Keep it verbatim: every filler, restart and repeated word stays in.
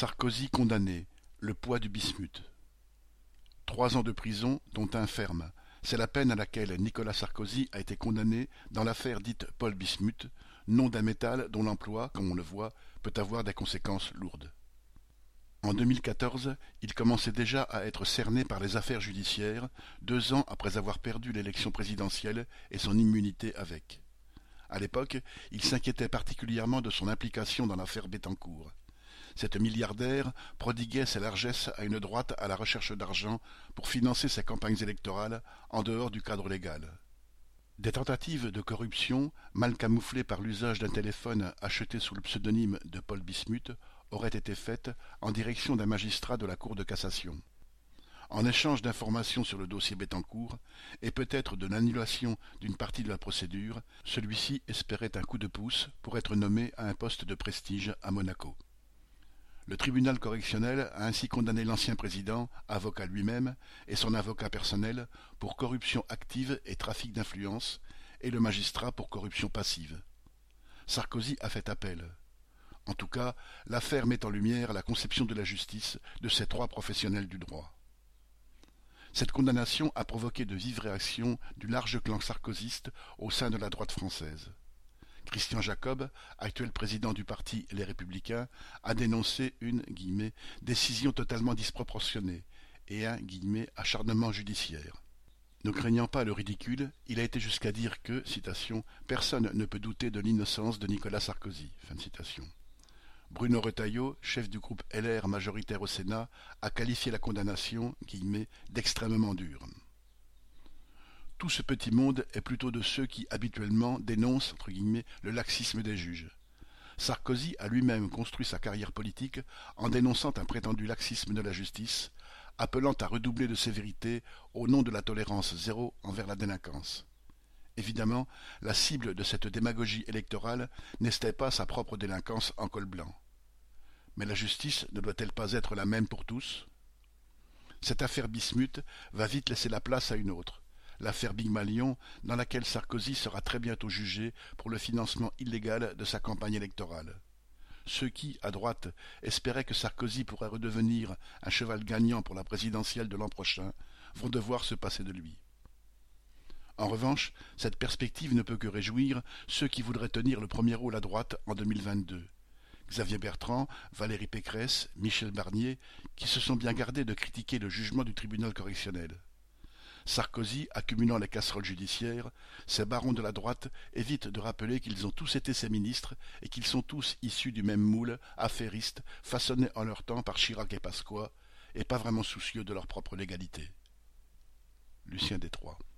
Sarkozy condamné, le poids du bismuth. Trois ans de prison, dont un ferme. C'est la peine à laquelle Nicolas Sarkozy a été condamné dans l'affaire dite Paul Bismuth, nom d'un métal dont l'emploi, comme on le voit, peut avoir des conséquences lourdes. En deux mille quatorze, il commençait déjà à être cerné par les affaires judiciaires, deux ans après avoir perdu l'élection présidentielle et son immunité avec. À l'époque, il s'inquiétait particulièrement de son implication dans l'affaire Bettencourt. Cette milliardaire prodiguait ses largesses à une droite à la recherche d'argent pour financer ses campagnes électorales en dehors du cadre légal. Des tentatives de corruption, mal camouflées par l'usage d'un téléphone acheté sous le pseudonyme de Paul Bismuth, auraient été faites en direction d'un magistrat de la Cour de cassation. En échange d'informations sur le dossier Bettencourt et peut-être de l'annulation d'une partie de la procédure, celui-ci espérait un coup de pouce pour être nommé à un poste de prestige à Monaco. Le tribunal correctionnel a ainsi condamné l'ancien président, avocat lui-même, et son avocat personnel pour corruption active et trafic d'influence, et le magistrat pour corruption passive. Sarkozy a fait appel. En tout cas, l'affaire met en lumière la conception de la justice de ces trois professionnels du droit. Cette condamnation a provoqué de vives réactions du large clan sarkozyste au sein de la droite française. Christian Jacob, actuel président du parti Les Républicains, a dénoncé une guillemets, décision totalement disproportionnée et un guillemets, acharnement judiciaire. Ne craignant pas le ridicule, il a été jusqu'à dire que, citation, « personne ne peut douter de l'innocence de Nicolas Sarkozy ». Fin de citation. Bruno Retailleau, chef du groupe L R majoritaire au Sénat, a qualifié la condamnation guillemets, d'extrêmement dure. Tout ce petit monde est plutôt de ceux qui, habituellement, dénoncent entre guillemets, le laxisme des juges. Sarkozy a lui-même construit sa carrière politique en dénonçant un prétendu laxisme de la justice, appelant à redoubler de sévérité au nom de la tolérance zéro envers la délinquance. Évidemment, la cible de cette démagogie électorale n'était pas sa propre délinquance en col blanc. Mais la justice ne doit-elle pas être la même pour tous? Cette affaire Bismuth va vite laisser la place à une autre. L'affaire Big Malion, dans laquelle Sarkozy sera très bientôt jugé pour le financement illégal de sa campagne électorale. Ceux qui, à droite, espéraient que Sarkozy pourrait redevenir un cheval gagnant pour la présidentielle de l'an prochain, vont devoir se passer de lui. En revanche, cette perspective ne peut que réjouir ceux qui voudraient tenir le premier rôle à droite en deux mille vingt-deux. Xavier Bertrand, Valérie Pécresse, Michel Barnier, qui se sont bien gardés de critiquer le jugement du tribunal correctionnel. Sarkozy, accumulant les casseroles judiciaires, ces barons de la droite évitent de rappeler qu'ils ont tous été ses ministres et qu'ils sont tous issus du même moule affairiste façonné en leur temps par Chirac et Pasqua, et pas vraiment soucieux de leur propre légalité. Lucien Détroit.